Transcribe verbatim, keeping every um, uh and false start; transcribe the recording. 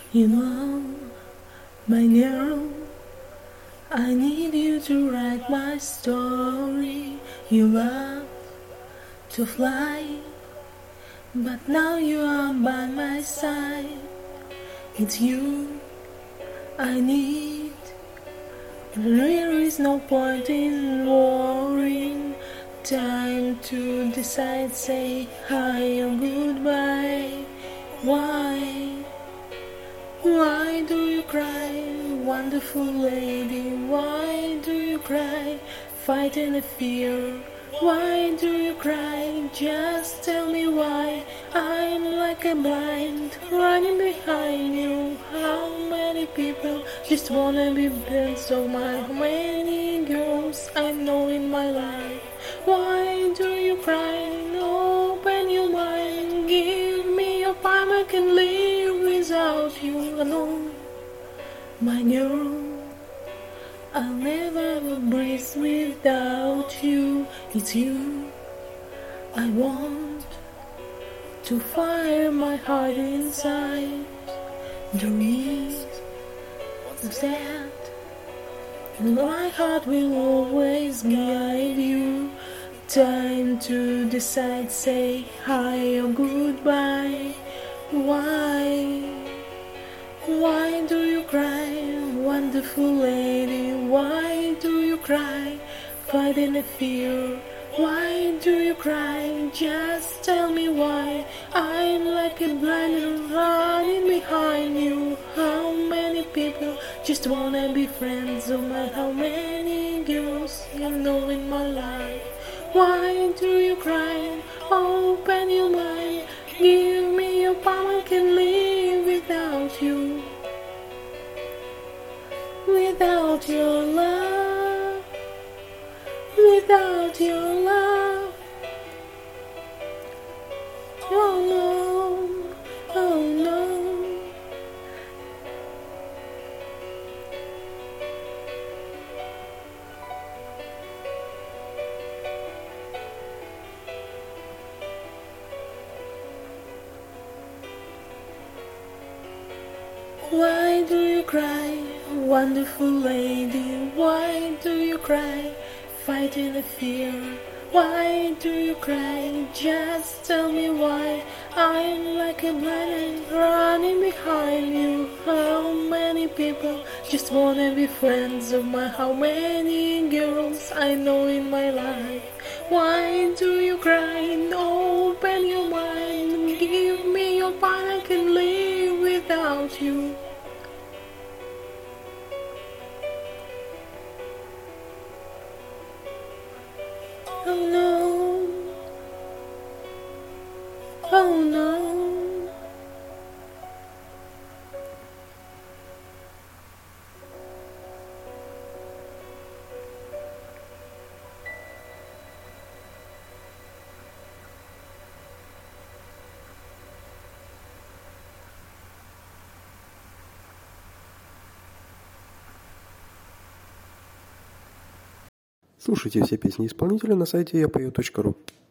You know, my girl, I need you to write my story. You love to fly, but now you are by my side. It's you I need. There is no point in worrying. Time to decide, say hi or goodbye. Why? Why do you cry, wonderful lady? Why do you cry, fighting a fear? Why do you cry? Just tell me why. I'm like a blind, running behind you. How many people just wanna be friends of mine? How many girls I know in my life? Why do you cry? Open your mind, give me your palm, I can live without you alone. My girl, I'll never breathe without you. It's you I want to fire my heart inside. The reason is that my heart will always guide you. Time to decide, say hi or goodbye. Why? Why do you cry, wonderful lady? Why do you cry, fighting a fear? Why do you cry? Just tell me why. I'm like a blind running behind you. How many people just wanna be friends of mine? How many girls you know in my life? Why do you cry? Open your mind, give me your palm, I can live without you. Without your love, without your love. Oh no, oh no. Why do you cry, wonderful lady? Why do you cry, fighting a fear? Why do you cry? Just tell me why. I'm like a blind running behind you. How many people just wanna be friends of mine? How many girls I know in my life? Why do you cry? Open your mind, give me your palm, I can live without you. Oh no, oh no. Слушайте все песни исполнителя на сайте я пою точка ру.